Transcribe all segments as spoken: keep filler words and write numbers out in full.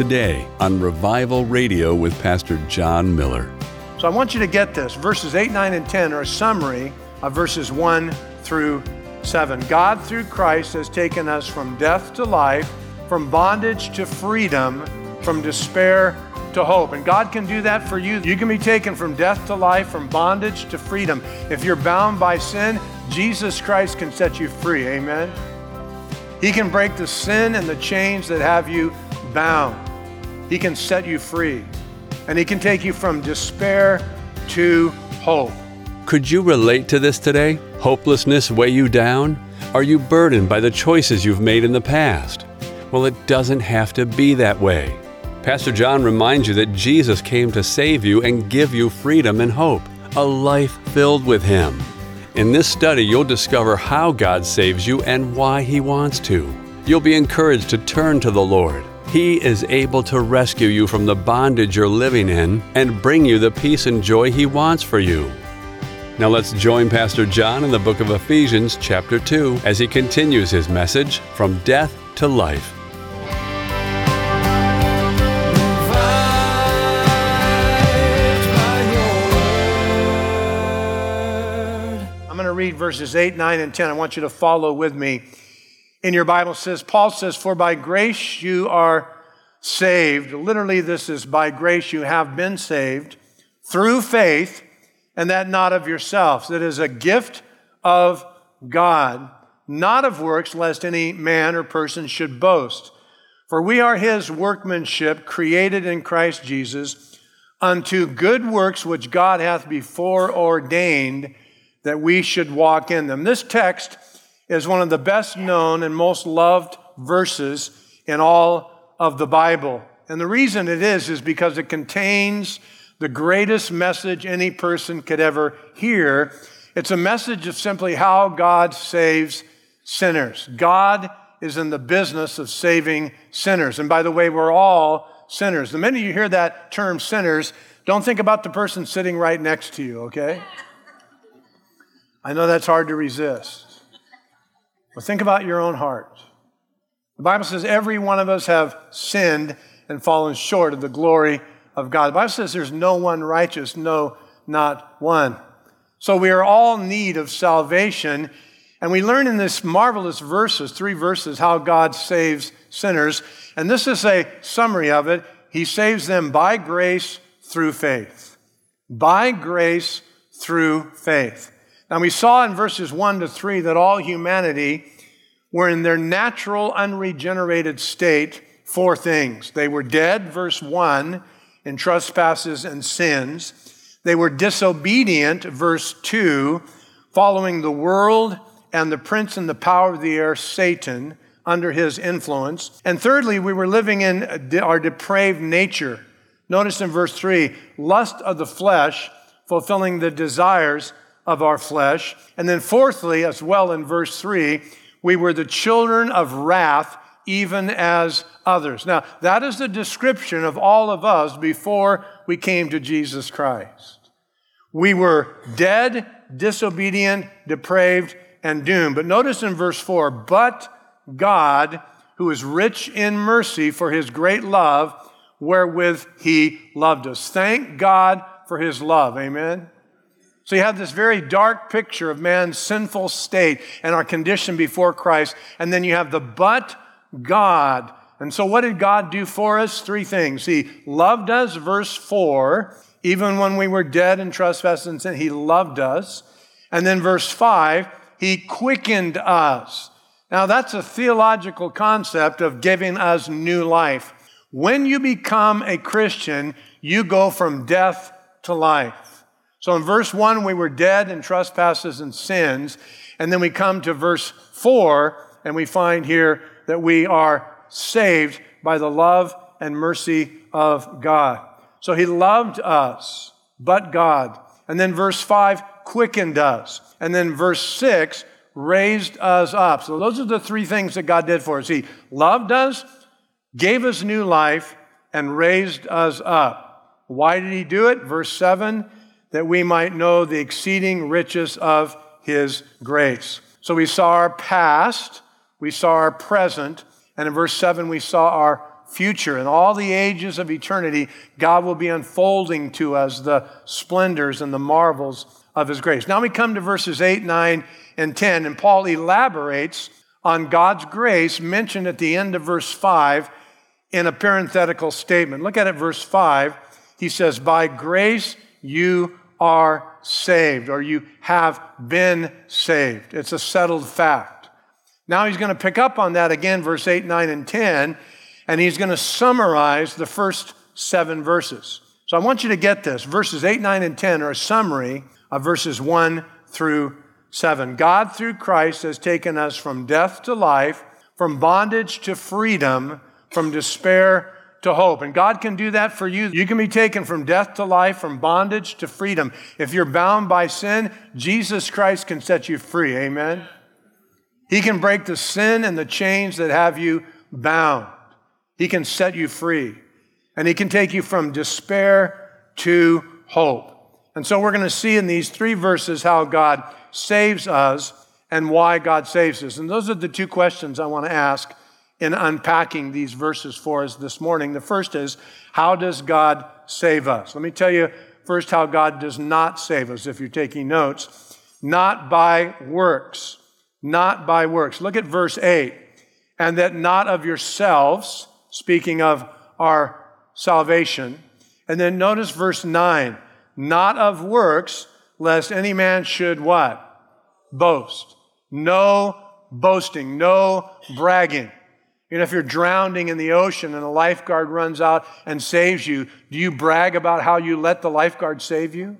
today on Revival Radio with Pastor John Miller. So I want you to get this. Verses eight, nine, and ten are a summary of verses one through seven. God, through Christ, has taken us from death to life, from bondage to freedom, from despair to hope. And God can do that for you. You can be taken from death to life, from bondage to freedom. If you're bound by sin, Jesus Christ can set you free. Amen. He can break the sin and the chains that have you bound. He can set you free. And He can take you from despair to hope. Could you relate to this today? Hopelessness weigh you down? Are you burdened by the choices you've made in the past? Well, it doesn't have to be that way. Pastor John reminds you that Jesus came to save you and give you freedom and hope, a life filled with Him. In this study, you'll discover how God saves you and why He wants to. You'll be encouraged to turn to the Lord. He is able to rescue you from the bondage you're living in and bring you the peace and joy He wants for you. Now let's join Pastor John in the book of Ephesians chapter two as he continues his message from death to life. I'm going to read verses eight, nine, and ten. I want you to follow with me. In your Bible says, Paul says, "For by grace you are saved." Literally, this is by grace you have been saved through faith, and that not of yourselves. It is a gift of God, not of works, lest any man or person should boast. For we are His workmanship, created in Christ Jesus, unto good works which God hath before ordained that we should walk in them. This text is one of the best known and most loved verses in all of the Bible. And the reason it is, is because it contains the greatest message any person could ever hear. It's a message of simply how God saves sinners. God is in the business of saving sinners. And by the way, we're all sinners. The minute you hear that term sinners, don't think about the person sitting right next to you, okay? I know that's hard to resist. But think about your own heart. The Bible says every one of us have sinned and fallen short of the glory of God. The Bible says there's no one righteous, no, not one. So we are all in need of salvation. And we learn in this marvelous verses, three verses, how God saves sinners. And this is a summary of it. He saves them by grace through faith. By grace through faith. Now we saw in verses one to three that all humanity were in their natural unregenerated state four things. They were dead, verse one, in trespasses and sins. They were disobedient, verse two, following the world and the prince and the power of the air, Satan, under his influence. And thirdly, we were living in our depraved nature. Notice in verse three, lust of the flesh, fulfilling the desires of our flesh. And then fourthly, as well in verse three, we were the children of wrath, even as others. Now, that is the description of all of us before we came to Jesus Christ. We were dead, disobedient, depraved, and doomed. But notice in verse four, but God, who is rich in mercy for His great love, wherewith He loved us. Thank God for His love. Amen? So you have this very dark picture of man's sinful state and our condition before Christ. And then you have the but God. And so what did God do for us? Three things. He loved us, verse four, even when we were dead in trespasses and sin, He loved us. And then verse five, He quickened us. Now that's a theological concept of giving us new life. When you become a Christian, you go from death to life. So in verse one, we were dead in trespasses and sins. And then we come to verse four, and we find here that we are saved by the love and mercy of God. So He loved us, but God. And then verse five, quickened us. And then verse six, raised us up. So those are the three things that God did for us. He loved us, gave us new life, and raised us up. Why did He do it? Verse seven, that we might know the exceeding riches of His grace. So we saw our past, we saw our present, and in verse seven we saw our future. In all the ages of eternity, God will be unfolding to us the splendors and the marvels of His grace. Now we come to verses eight, nine, and ten, and Paul elaborates on God's grace mentioned at the end of verse five in a parenthetical statement. Look at it, verse five. He says, by grace you are saved, or you have been saved. It's a settled fact. Now he's going to pick up on that again, verse eight, nine, and ten, and he's going to summarize the first seven verses. So I want you to get this. Verses eight, nine, and ten are a summary of verses one through seven. God, through Christ, has taken us from death to life, from bondage to freedom, from despair to hope. And God can do that for you. You can be taken from death to life, from bondage to freedom. If you're bound by sin, Jesus Christ can set you free. Amen? He can break the sin and the chains that have you bound. He can set you free. And He can take you from despair to hope. And so we're going to see in these three verses how God saves us and why God saves us. And those are the two questions I want to ask in unpacking these verses for us this morning. The first is, how does God save us? Let me tell you first how God does not save us, if you're taking notes. Not by works. Not by works. Look at verse eight. And that not of yourselves, speaking of our salvation. And then notice verse nine. Not of works, lest any man should what? Boast. No boasting. No bragging. You know, if you're drowning in the ocean and a lifeguard runs out and saves you, do you brag about how you let the lifeguard save you?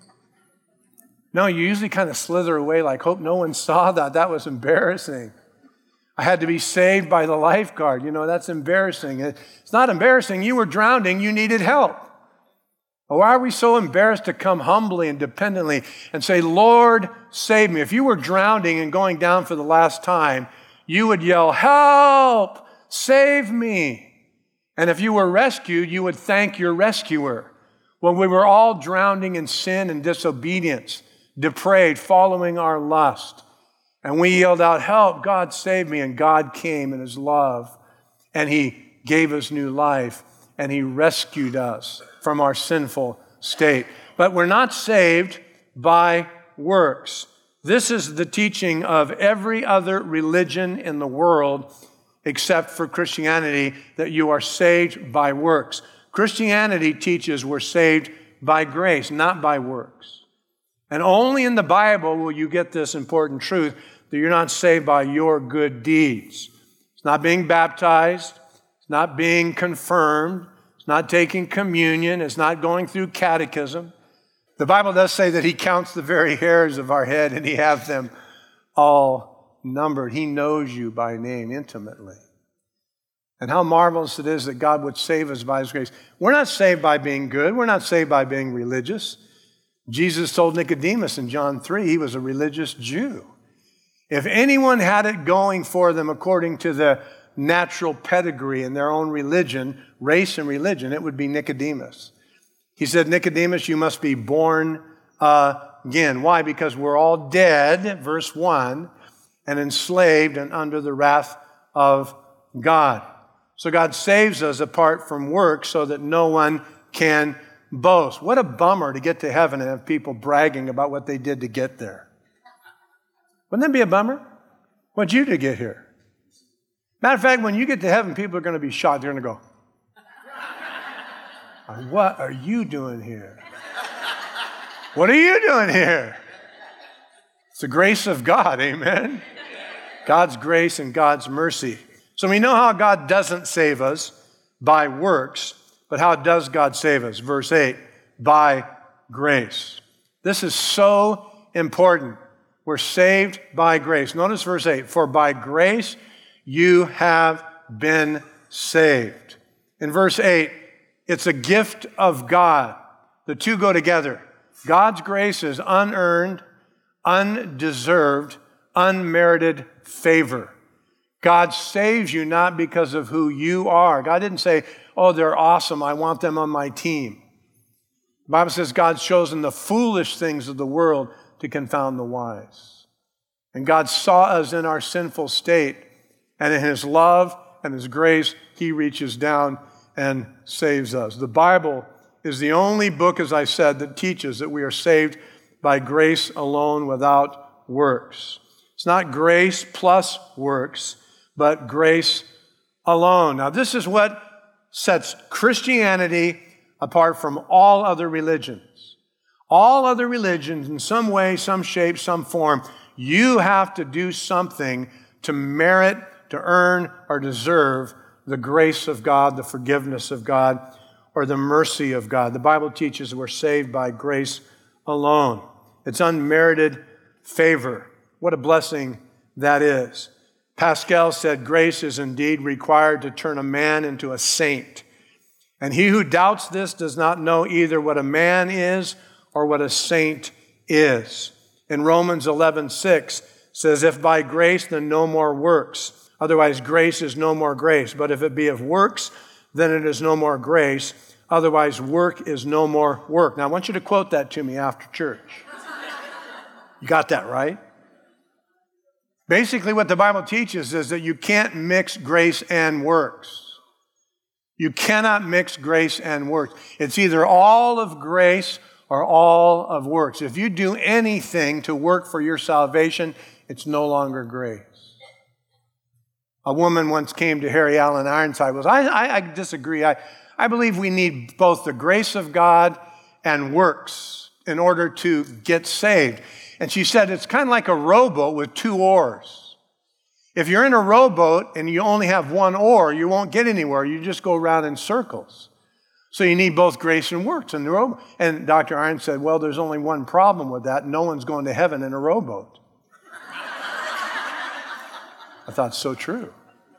No, you usually kind of slither away like, hope no one saw that. That was embarrassing. I had to be saved by the lifeguard. You know, that's embarrassing. It's not embarrassing. You were drowning. You needed help. Why are we so embarrassed to come humbly and dependently and say, Lord, save me? If you were drowning and going down for the last time, you would yell, help! Save me. And if you were rescued, you would thank your rescuer. When we were all drowning in sin and disobedience, depraved, following our lust, and we yelled out, help, God save me. And God came in His love, and He gave us new life, and He rescued us from our sinful state. But we're not saved by works. This is the teaching of every other religion in the world except for Christianity, that you are saved by works. Christianity teaches we're saved by grace, not by works. And only in the Bible will you get this important truth that you're not saved by your good deeds. It's not being baptized. It's not being confirmed. It's not taking communion. It's not going through catechism. The Bible does say that He counts the very hairs of our head and He has them all numbered. He knows you by name intimately. And how marvelous it is that God would save us by His grace. We're not saved by being good. We're not saved by being religious. Jesus told Nicodemus in John three, he was a religious Jew. If anyone had it going for them according to the natural pedigree in their own religion, race and religion, it would be Nicodemus. He said, Nicodemus, you must be born again. Why? Because we're all dead, verse one, and enslaved and under the wrath of God. So God saves us apart from works so that no one can boast. What a bummer to get to heaven and have people bragging about what they did to get there. Wouldn't that be a bummer? What'd you do to get here? Matter of fact, when you get to heaven, people are going to be shocked. They're going to go, what are you doing here? What are you doing here? It's the grace of God, amen? God's grace and God's mercy. So we know how God doesn't save us by works, but how does God save us? Verse eight, by grace. This is so important. We're saved by grace. Notice verse eight, for by grace you have been saved. In verse eight, it's a gift of God. The two go together. God's grace is unearned, undeserved, unmerited favor. God saves you not because of who you are. God didn't say, oh, they're awesome, I want them on my team. The Bible says God's chosen the foolish things of the world to confound the wise. And God saw us in our sinful state, and in His love and His grace, He reaches down and saves us. The Bible is the only book, as I said, that teaches that we are saved by grace alone without works. It's not grace plus works, but grace alone. Now, this is what sets Christianity apart from all other religions. All other religions, in some way, some shape, some form, you have to do something to merit, to earn, or deserve the grace of God, the forgiveness of God, or the mercy of God. The Bible teaches we're saved by grace alone. It's unmerited favor. What a blessing that is. Pascal said, grace is indeed required to turn a man into a saint. And he who doubts this does not know either what a man is or what a saint is. In Romans eleven six says, if by grace, then no more works. Otherwise, grace is no more grace. But if it be of works, then it is no more grace. Otherwise, work is no more work. Now, I want you to quote that to me after church. You got that right? Basically, what the Bible teaches is that you can't mix grace and works. You cannot mix grace and works. It's either all of grace or all of works. If you do anything to work for your salvation, it's no longer grace. A woman once came to Harry Allen Ironside. Was I, I, I disagree. I, I believe we need both the grace of God and works in order to get saved. And she said it's kind of like a rowboat with two oars. If you're in a rowboat and you only have one oar, you won't get anywhere. You just go around in circles. So you need both grace and works in the rowboat. And Doctor Irons said, well, there's only one problem with that. No one's going to heaven in a rowboat. I thought, so true.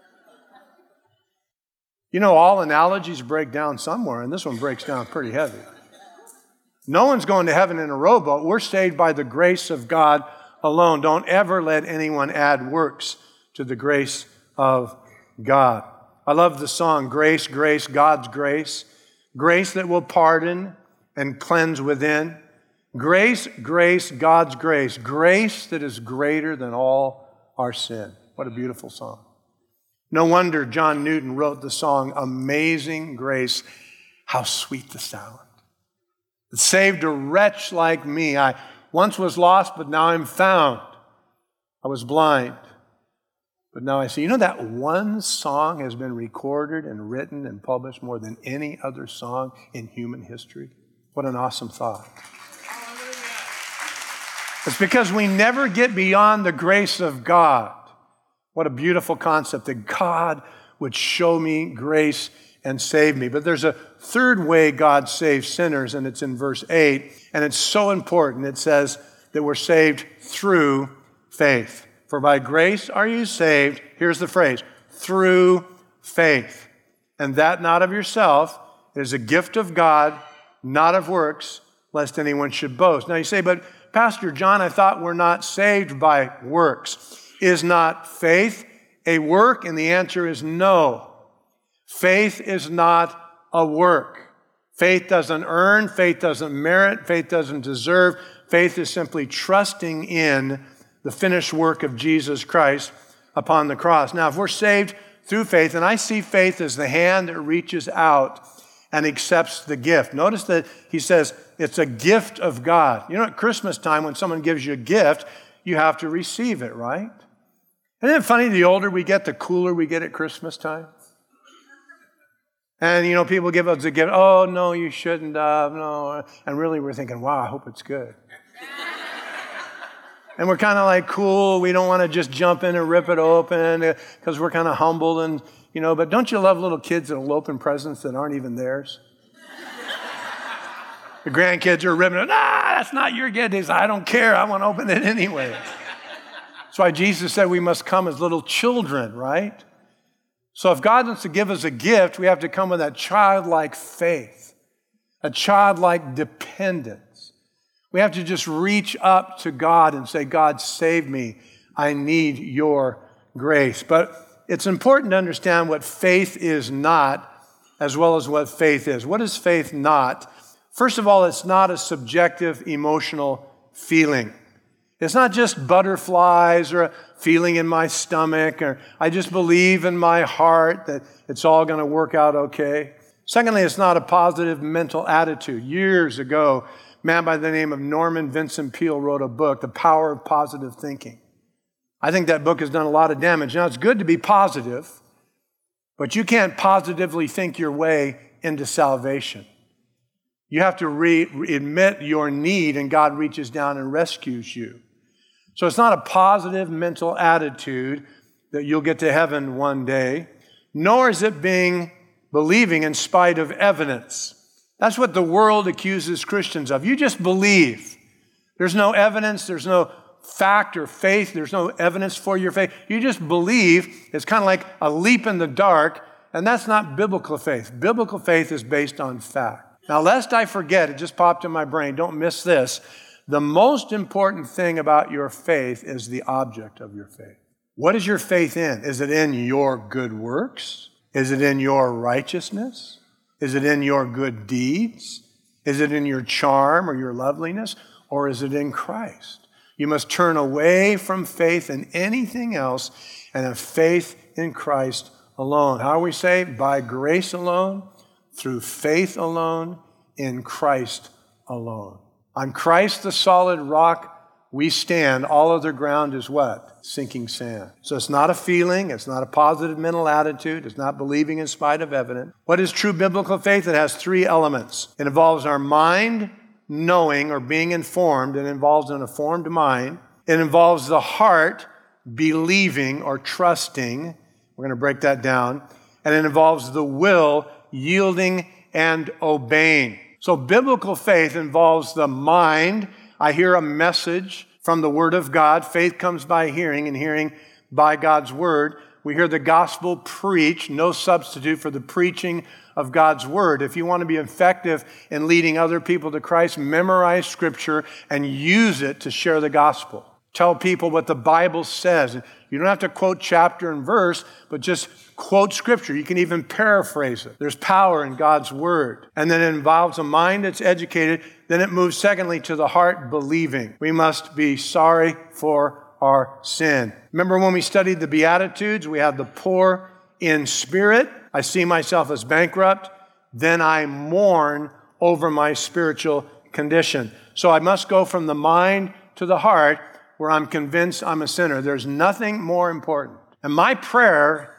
You know, all analogies break down somewhere, and this one breaks down pretty heavy. No one's going to heaven in a rowboat. We're saved by the grace of God alone. Don't ever let anyone add works to the grace of God. I love the song, Grace, Grace, God's Grace. Grace that will pardon and cleanse within. Grace, grace, God's grace. Grace that is greater than all our sin. What a beautiful song. No wonder John Newton wrote the song, Amazing Grace, how sweet the sound. It saved a wretch like me. I once was lost, but now I'm found. I was blind, but now I see. You know that one song has been recorded and written and published more than any other song in human history? What an awesome thought. It's because we never get beyond the grace of God. What a beautiful concept that God would show me grace and save me. But there's a third way God saves sinners, and it's in verse eight, and it's so important. It says that we're saved through faith. For by grace are you saved, here's the phrase, through faith. And that not of yourself, it is a gift of God, not of works, lest anyone should boast. Now you say, but Pastor John, I thought we're not saved by works. Is not faith a work? And the answer is no. Faith is not a work. Faith doesn't earn, faith doesn't merit, faith doesn't deserve. Faith is simply trusting in the finished work of Jesus Christ upon the cross. Now, if we're saved through faith, and I see faith as the hand that reaches out and accepts the gift. Notice that he says it's a gift of God. You know, at Christmas time, when someone gives you a gift, you have to receive it, right? Isn't it funny, the older we get, the cooler we get at Christmas time? And, you know, people give us a gift, oh, no, you shouldn't have, no. And really we're thinking, wow, I hope it's good. And we're kind of like, cool, we don't want to just jump in and rip it open because we're kind of humbled and, you know, but don't you love little kids that will open presents that aren't even theirs? The grandkids are ripping it, ah, that's not your gift. They say, I don't care, I want to open it anyway. That's why Jesus said we must come as little children, right? So if God wants to give us a gift, we have to come with that childlike faith, a childlike dependence. We have to just reach up to God and say, God, save me. I need your grace. But it's important to understand what faith is not as well as what faith is. What is faith not? First of all, it's not a subjective emotional feeling. It's not just butterflies or a feeling in my stomach or I just believe in my heart that it's all going to work out okay. Secondly, it's not a positive mental attitude. Years ago, a man by the name of Norman Vincent Peale wrote a book, The Power of Positive Thinking. I think that book has done a lot of damage. Now, it's good to be positive, but you can't positively think your way into salvation. You have to re- admit your need, and God reaches down and rescues you. So it's not a positive mental attitude that you'll get to heaven one day, nor is it being believing in spite of evidence. That's what the world accuses Christians of. You just believe. There's no evidence, there's no fact or faith, there's no evidence for your faith. You just believe. It's kind of like a leap in the dark, and that's not biblical faith. Biblical faith is based on fact. Now, lest I forget, it just popped in my brain, don't miss this. The most important thing about your faith is the object of your faith. What is your faith in? Is it in your good works? Is it in your righteousness? Is it in your good deeds? Is it in your charm or your loveliness? Or is it in Christ? You must turn away from faith in anything else and have faith in Christ alone. How are we saved? By grace alone, through faith alone, in Christ alone. On Christ, the solid rock, we stand. All other ground is what? Sinking sand. So it's not a feeling. It's not a positive mental attitude. It's not believing in spite of evidence. What is true biblical faith? It has three elements. It involves our mind knowing or being informed. It involves an informed mind. It involves the heart believing or trusting. We're going to break that down. And it involves the will yielding and obeying. So biblical faith involves the mind. I hear a message from the Word of God. Faith comes by hearing, and hearing by God's Word. We hear the gospel preached, no substitute for the preaching of God's Word. If you want to be effective in leading other people to Christ, memorize Scripture and use it to share the gospel. Tell people what the Bible says. You don't have to quote chapter and verse, but just quote Scripture. You can even paraphrase it. There's power in God's Word. And then it involves a mind that's educated. Then it moves, secondly, to the heart believing. We must be sorry for our sin. Remember when we studied the Beatitudes, we had the poor in spirit. I see myself as bankrupt. Then I mourn over my spiritual condition. So I must go from the mind to the heart, where I'm convinced I'm a sinner. There's nothing more important. And my prayer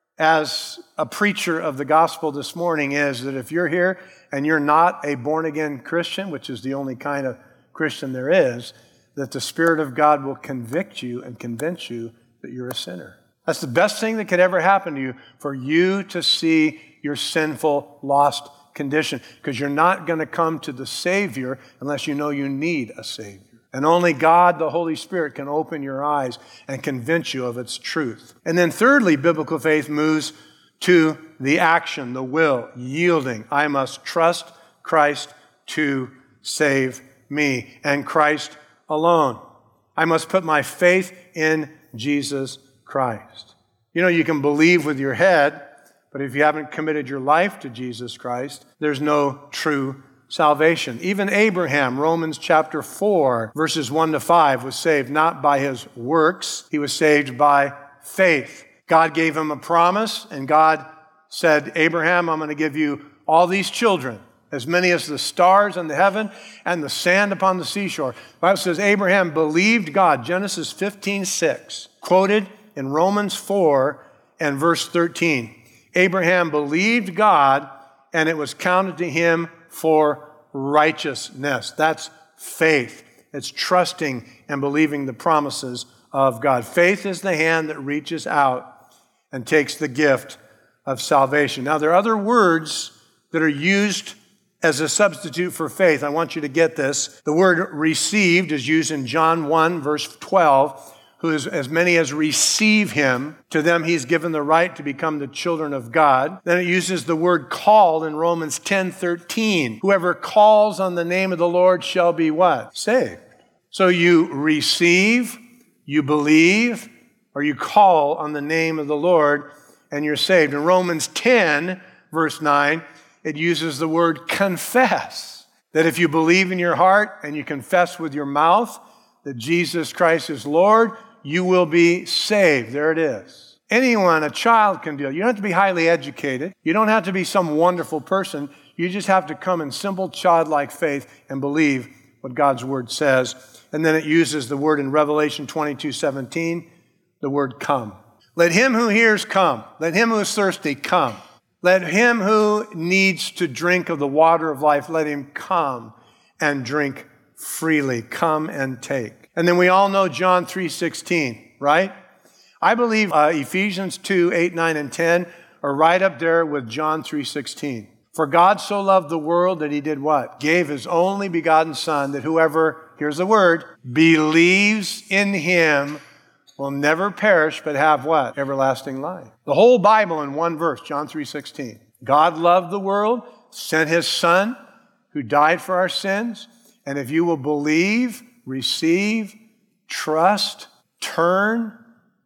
as a preacher of the gospel this morning is that if you're here and you're not a born-again Christian, which is the only kind of Christian there is, that the Spirit of God will convict you and convince you that you're a sinner. That's the best thing that could ever happen to you, for you to see your sinful, lost condition, because you're not going to come to the Savior unless you know you need a Savior. And only God, the Holy Spirit, can open your eyes and convince you of its truth. And then thirdly, biblical faith moves to the action, the will, yielding. I must trust Christ to save me, and Christ alone. I must put my faith in Jesus Christ. You know, you can believe with your head, but if you haven't committed your life to Jesus Christ, there's no true salvation. Even Abraham, Romans chapter four, verses one to five, was saved not by his works. He was saved by faith. God gave him a promise, and God said, Abraham, I'm going to give you all these children, as many as the stars in the heaven and the sand upon the seashore. The Bible says Abraham believed God, Genesis fifteen six, quoted in Romans four and verse thirteen. Abraham believed God, and it was counted to him for righteousness. That's faith. It's trusting and believing the promises of God. Faith is the hand that reaches out and takes the gift of salvation. Now, there are other words that are used as a substitute for faith. I want you to get this. The word received is used in John one, verse twelve. Who is as many as receive him, to them he's given the right to become the children of God. Then it uses the word called in Romans ten thirteen. Whoever calls on the name of the Lord shall be what? Saved. So you receive, you believe, or you call on the name of the Lord, and you're saved. In Romans ten, verse nine, it uses the word confess. That if you believe in your heart and you confess with your mouth that Jesus Christ is Lord, you will be saved. There it is. Anyone, a child can do it. You don't have to be highly educated. You don't have to be some wonderful person. You just have to come in simple childlike faith and believe what God's word says. And then it uses the word in Revelation twenty-two seventeen, the word come. Let him who hears come. Let him who is thirsty come. Let him who needs to drink of the water of life, let him come and drink freely. Come and take. And then we all know John three sixteen, right? I believe uh, Ephesians two, eight, nine, and ten are right up there with John three sixteen. For God so loved the world that he did what? Gave his only begotten Son, that whoever, here's the word, believes in him will never perish but have what? Everlasting life. The whole Bible in one verse, John three sixteen. God loved the world, sent his Son who died for our sins, and if you will believe, receive, trust, turn,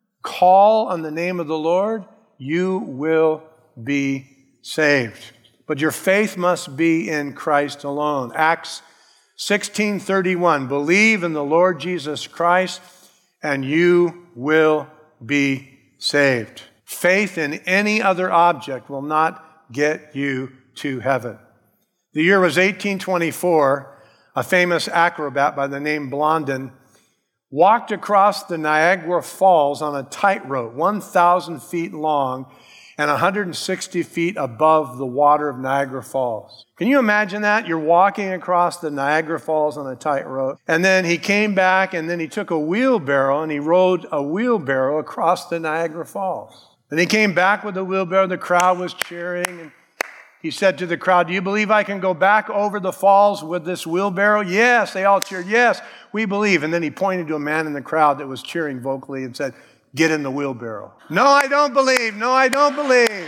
call on the name of the Lord, you will be saved. But your faith must be in Christ alone. Acts sixteen thirty-one, believe in the Lord Jesus Christ and you will be saved. Faith in any other object will not get you to heaven. The year was eighteen twenty-four. A famous acrobat by the name Blondin walked across the Niagara Falls on a tightrope, one thousand feet long and one hundred sixty feet above the water of Niagara Falls. Can you imagine that? You're walking across the Niagara Falls on a tightrope. And then he came back and then he took a wheelbarrow and he rode a wheelbarrow across the Niagara Falls. Then he came back with the wheelbarrow. The crowd was cheering. And he said to the crowd, do you believe I can go back over the falls with this wheelbarrow? Yes. They all cheered. Yes, we believe. And then he pointed to a man in the crowd that was cheering vocally and said, get in the wheelbarrow. No, I don't believe. No, I don't believe.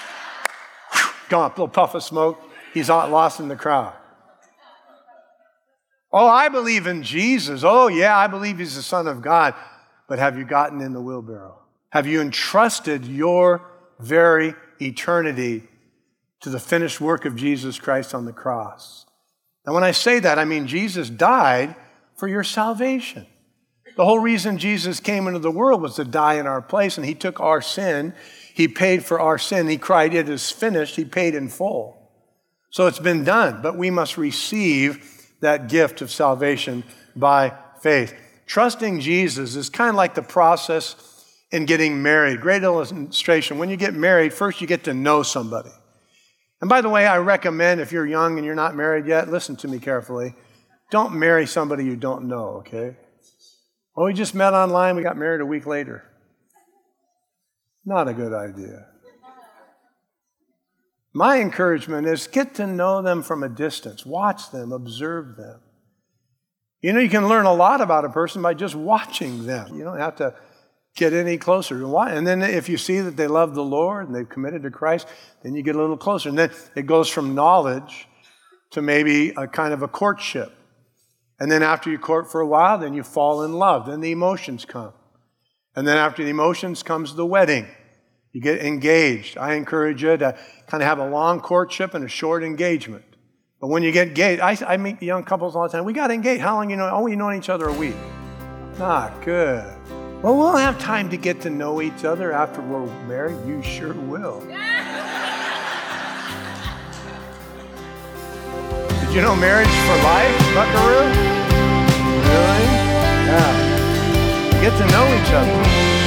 Gone, little puff of smoke. He's lost in the crowd. Oh, I believe in Jesus. Oh, yeah, I believe he's the Son of God. But have you gotten in the wheelbarrow? Have you entrusted your very eternity to the finished work of Jesus Christ on the cross? And when I say that, I mean Jesus died for your salvation. The whole reason Jesus came into the world was to die in our place, and he took our sin. He paid for our sin. He cried, it is finished. He paid in full. So it's been done, but we must receive that gift of salvation by faith. Trusting Jesus is kind of like the process in getting married. Great illustration. When you get married, first you get to know somebody. And by the way, I recommend if you're young and you're not married yet, listen to me carefully. Don't marry somebody you don't know, okay? Oh, we just met online, we got married a week later. Not a good idea. My encouragement is get to know them from a distance. Watch them, observe them. You know, you can learn a lot about a person by just watching them. You don't have to get any closer. And then if you see that they love the Lord and they've committed to Christ, then you get a little closer. And then it goes from knowledge to maybe a kind of a courtship. And then after you court for a while, then you fall in love. Then the emotions come. And then after the emotions comes the wedding. You get engaged. I encourage you to kind of have a long courtship and a short engagement. But when you get engaged, I, I meet young couples all the time. We got engaged. How long you know? Oh, we known each other a week. Not good. Well, we'll have time to get to know each other after we're married. You sure will. Did you know marriage for life, Buckaroo? Really? Yeah. Get to know each other.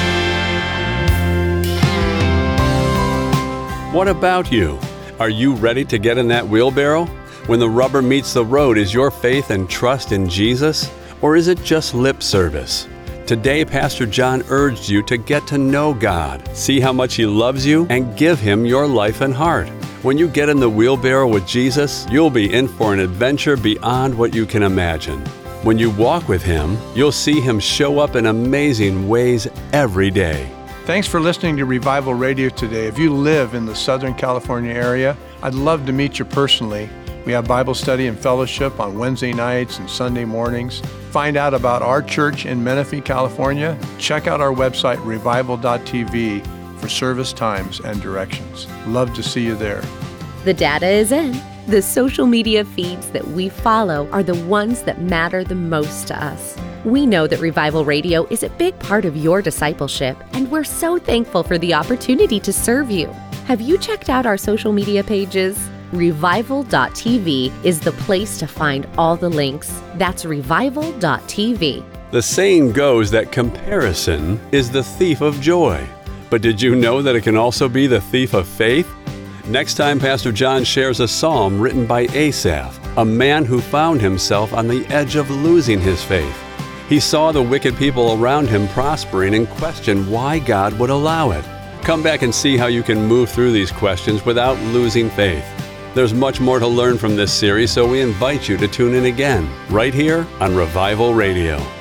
What about you? Are you ready to get in that wheelbarrow? When the rubber meets the road, is your faith and trust in Jesus? Or is it just lip service? Today, Pastor John urged you to get to know God, see how much He loves you, and give Him your life and heart. When you get in the wheelbarrow with Jesus, you'll be in for an adventure beyond what you can imagine. When you walk with Him, you'll see Him show up in amazing ways every day. Thanks for listening to Revival Radio today. If you live in the Southern California area, I'd love to meet you personally. We have Bible study and fellowship on Wednesday nights and Sunday mornings. Find out about our church in Menifee, California. Check out our website, revival dot t v, for service times and directions. Love to see you there. The data is in. The social media feeds that we follow are the ones that matter the most to us. We know that Revival Radio is a big part of your discipleship, and we're so thankful for the opportunity to serve you. Have you checked out our social media pages? Revival dot T V is the place to find all the links. That's Revival dot T V. The saying goes that comparison is the thief of joy. But did you know that it can also be the thief of faith? Next time, Pastor John shares a psalm written by Asaph, a man who found himself on the edge of losing his faith. He saw the wicked people around him prospering and questioned why God would allow it. Come back and see how you can move through these questions without losing faith. There's much more to learn from this series, so we invite you to tune in again, right here on Revival Radio.